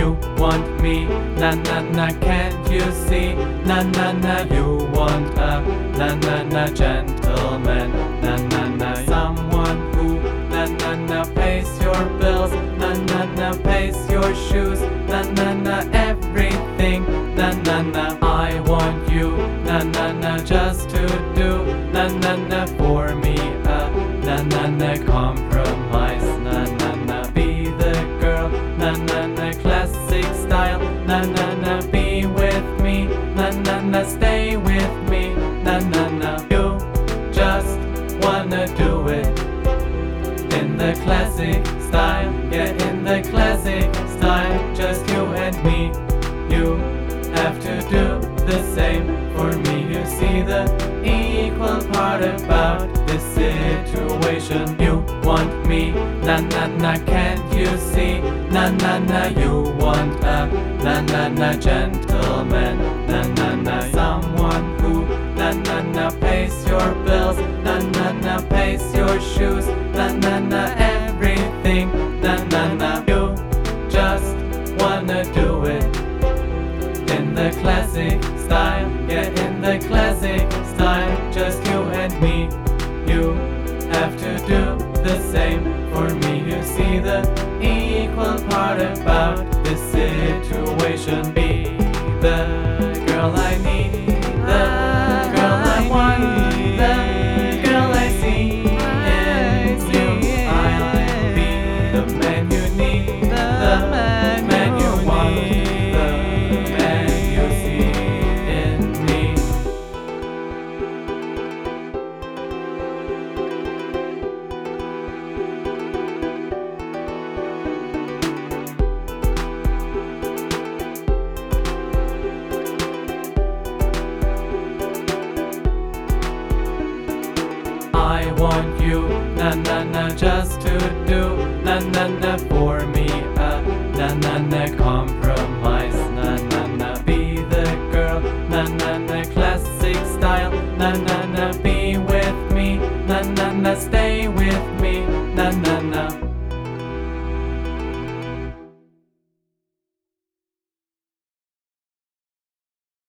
You want me, na na na, can't you see? Na na na, you want a na na na gentleman, na na na, someone who na na na pays your bills, na na na pays your shoes, na na na everything, na na na. I want you, na na na, just to do na na na for me, na na na compromise, na na na, be the girl, na na na classic style, na na na, be with me, na na na, stay with me, na na na. You just wanna do it in the classic style, yeah, in the classic style, just you and me. You have to do the same for me. You see the equal part about this situation. You want me, na na na, can't you see? Na na na, you want a na na na gentleman, na na na, someone who na na na pays your bills, na na na pays your shoes, na na na everything, na na na. You just wanna do it in the classic style, yeah, in the classic style, just you and me. You have to do the same for me. You see the equal part about this situation. Be the girl I need, the girl I want, the girl I see in you. I'll be the man you need, the man you want, the man you see in me. I want you, na na na, just to do na na na,